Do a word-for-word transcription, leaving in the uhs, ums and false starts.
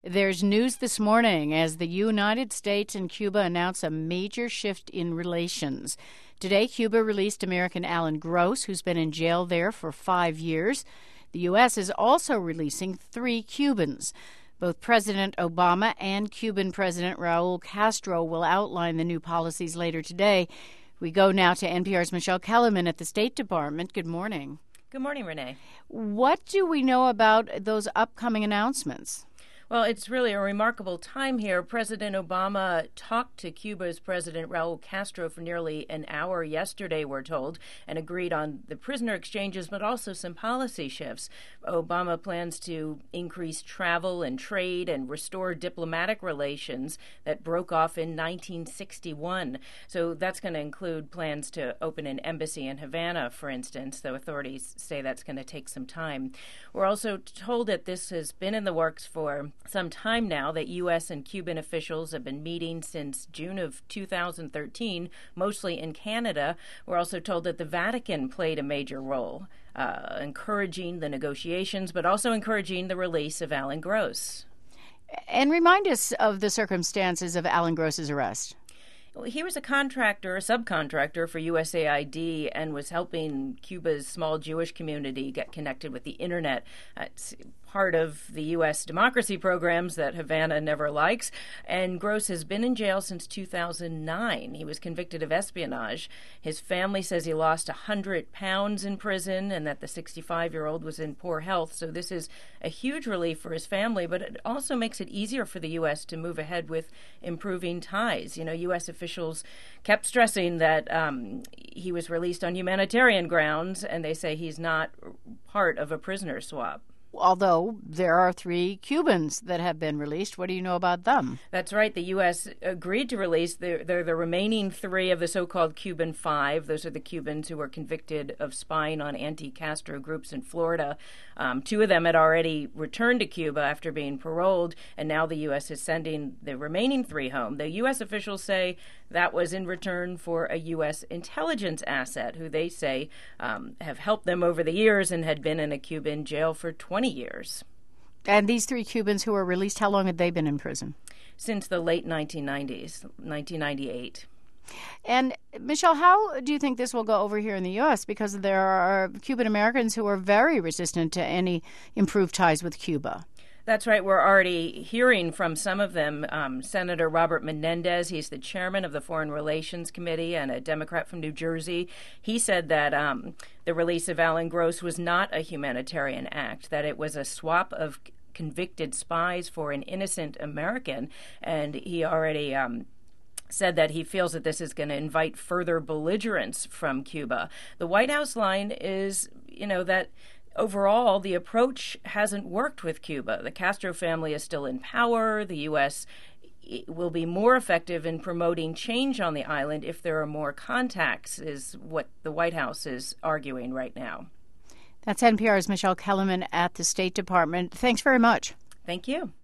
There's news this morning as the United States and Cuba announce a major shift in relations. Today, Cuba released American Alan Gross, who's been in jail there for five years. The U S is also releasing three Cubans. Both President Obama and Cuban President Raul Castro will outline the new policies later today. We go now to N P R's Michelle Kellerman at the State Department. Good morning. Good morning, Renee. What do we know about those upcoming announcements? Well, it's really a remarkable time here. President Obama talked to Cuba's President Raul Castro for nearly an hour yesterday, we're told, and agreed on the prisoner exchanges, but also some policy shifts. Obama plans to increase travel and trade and restore diplomatic relations that broke off in nineteen sixty-one. So that's going to include plans to open an embassy in Havana, for instance, though authorities say that's going to take some time. We're also told that this has been in the works for some time now, that U S and Cuban officials have been meeting since June of two thousand thirteen, mostly in Canada. We're also told that the Vatican played a major role, uh, encouraging the negotiations, but also encouraging the release of Alan Gross. And remind us of the circumstances of Alan Gross's arrest. He was a contractor, a subcontractor for U S A I D, and was helping Cuba's small Jewish community get connected with the internet. Uh, it's part of the U S democracy programs that Havana never likes. And Gross has been in jail since two thousand nine. He was convicted of espionage. His family says he lost one hundred pounds in prison and that the sixty-five-year-old was in poor health. So this is a huge relief for his family, but it also makes it easier for the U S to move ahead with improving ties. You know, U S officials kept stressing that um, he was released on humanitarian grounds, and they say he's not part of a prisoner swap. Although there are three Cubans that have been released. What do you know about them? That's right. The U S agreed to release the, the, the remaining three of the so-called Cuban Five. Those are the Cubans who were convicted of spying on anti-Castro groups in Florida. Um, two of them had already returned to Cuba after being paroled, and now the U S is sending the remaining three home. The U S officials say that was in return for a U S intelligence asset who they say um, have helped them over the years and had been in a Cuban jail for twenty years. And these three Cubans who were released, how long had they been in prison? Since the late nineteen nineties, nineteen ninety-eight. And, Michelle, how do you think this will go over here in the U S? Because there are Cuban Americans who are very resistant to any improved ties with Cuba. That's right. We're already hearing from some of them. Um, Senator Robert Menendez, he's the chairman of the Foreign Relations Committee and a Democrat from New Jersey. He said that um, the release of Alan Gross was not a humanitarian act, that it was a swap of convicted spies for an innocent American. And he already um, said that he feels that this is going to invite further belligerence from Cuba. The White House line is, you know, that overall, the approach hasn't worked with Cuba. The Castro family is still in power. The U S will be more effective in promoting change on the island if there are more contacts, is what the White House is arguing right now. That's N P R's Michelle Kellerman at the State Department. Thanks very much. Thank you.